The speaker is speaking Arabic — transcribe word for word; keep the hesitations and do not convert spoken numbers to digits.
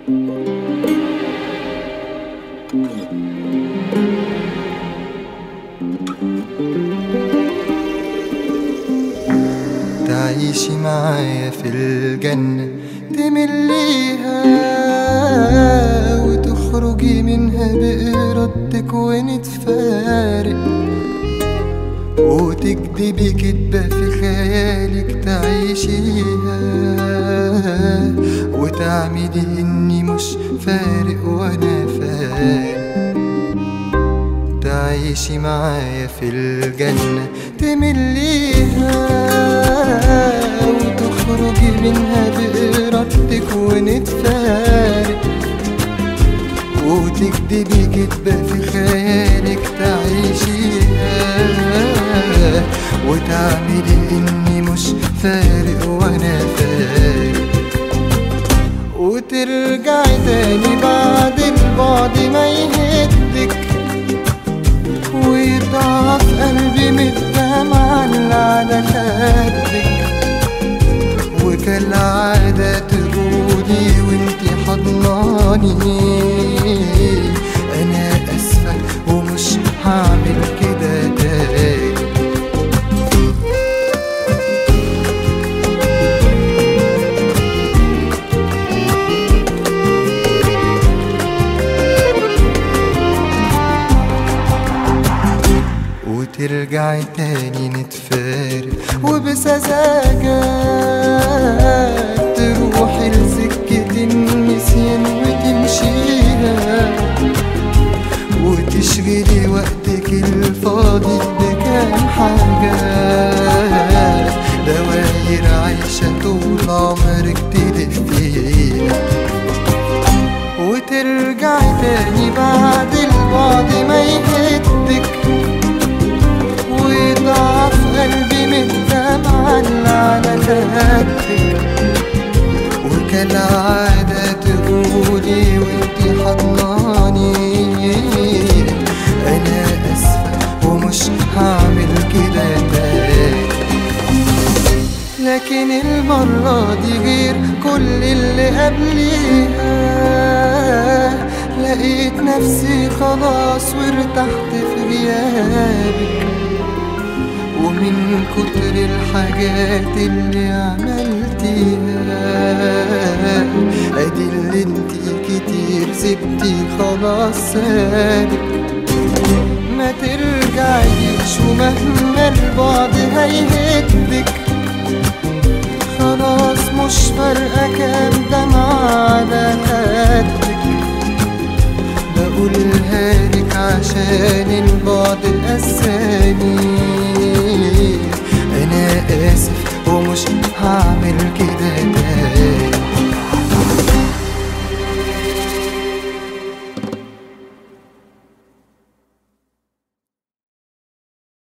تعيشي معايا في الجنة، تمليها وتخرجي منها بإرادتك ونتفارق، وتكدبي كدبة في خيالك تعيشيها، وتعملي إني مش فارق وأنا فارق. تعيشي معايا في الجنة، تمليها وتخرجي منها بإرادتك ونتفارق، وتكدبي كدبة في خيالك تعيشيها، وتعملي إني مش فارق وأنا فارق. وترجعي تاني بعد البعد ما يهدك، ويضعف قلبي من الدمعة اللي على خدك، وكالعادة تقولي وانتي حضناني أنا أسفة ومش هعمل كده تاني. وترجعي تاني نتفارق، وبسذاجة تروحي لسكة النسيان وتمشيها، وتشغلي وقتك الفاضي بكام حاجة، دواير عايشة طول عمرك تلفيها. وترجعي تاني بعد البعد ما يهدك، ويضعف قلبي من الدمعة اللي على خدك، وكالعادة تقولي وانتي حضناني أنا أسفة ومش هعمل كده تاني. لكن المرة دي غير كل اللي قبليها، لقيت نفسي خلاص وارتحت في غيابك، ومن كتر الحاجات اللي عملتيها ادي اللي انتي كتير سبتي خلاص سالك. ما ترجعيش ومهما البعد هيهدك، خلاص مش فارقة كام دمعة على خدك، بقولها لك عشان البعد قساني أنا آسف ومش هعمل كده.